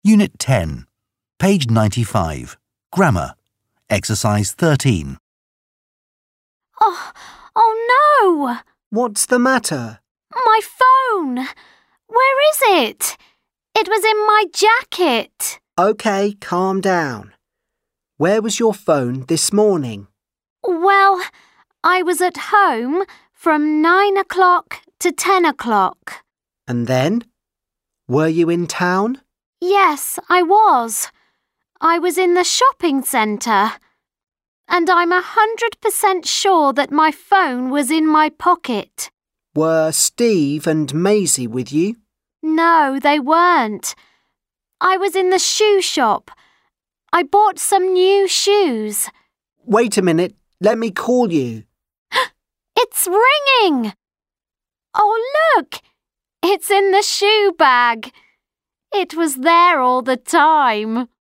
Unit 10, page 95. Grammar. Exercise 13. Oh no! What's the matter? My phone! Where is it? It was in my jacket. OK, calm down. Where was your phone this morning? Well, I was at home from 9 o'clock to 10 o'clock. And then? Were you in town? Yes, I was. I was in the shopping centre. And I'm 100% sure that my phone was in my pocket. Were Steve and Maisie with you? No, they weren't. I was in the shoe shop. I bought some new shoes. Wait a minute, let me call you. It's ringing! Oh, look! It's in the shoe bag. It was there all the time.